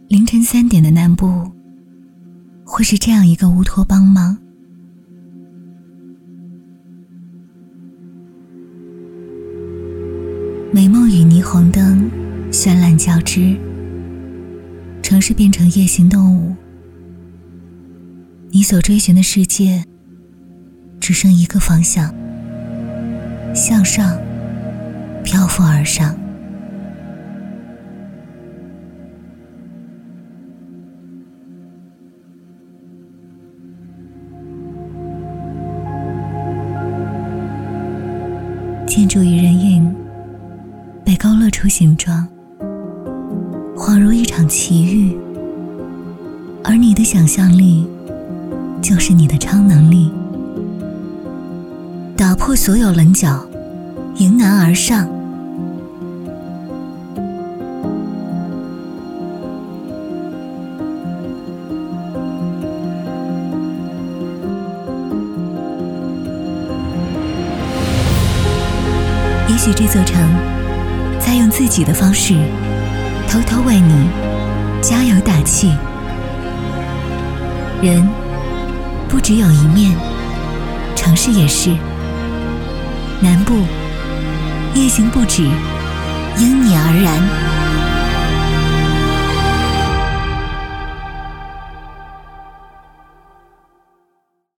凌晨3点的南部，会是这样一个乌托邦吗？美梦与霓虹灯绚烂交织，城市变成夜行动物，你所追寻的世界只剩一个方向，向上漂浮而上。建筑与人影被勾勒出形状，恍如一场奇遇，而你的想象力就是你的超能力，打破所有棱角，迎难而上。也许这座城在用自己的方式偷偷为你加油打气。人不只有一面，城市也是。南部夜行不止，因你而燃。